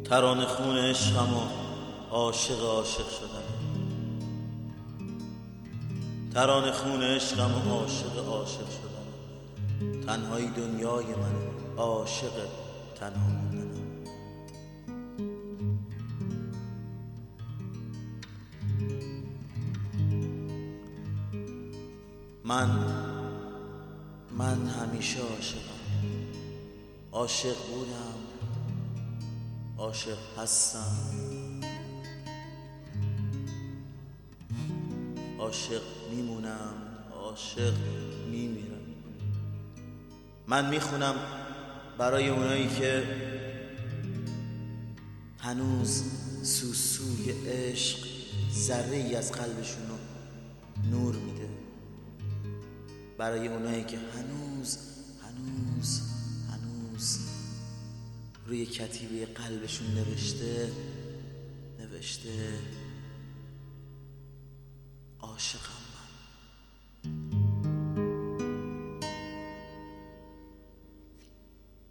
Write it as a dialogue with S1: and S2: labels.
S1: ترانه خون عشقم و عاشق شدن، ترانه خون عشقم و عاشق شدن، تنهایی دنیای من، عاشق تنها موندنم. من همیشه عاشق بودم، عاشق هستم، عاشق میمونم، عاشق میمیرم. من میخونم برای اونایی که هنوز سوسوی عشق ذره ای از قلبشونو نور میده، برای اونایی که هنوز روی کتیبه قلبشون نوشته عاشق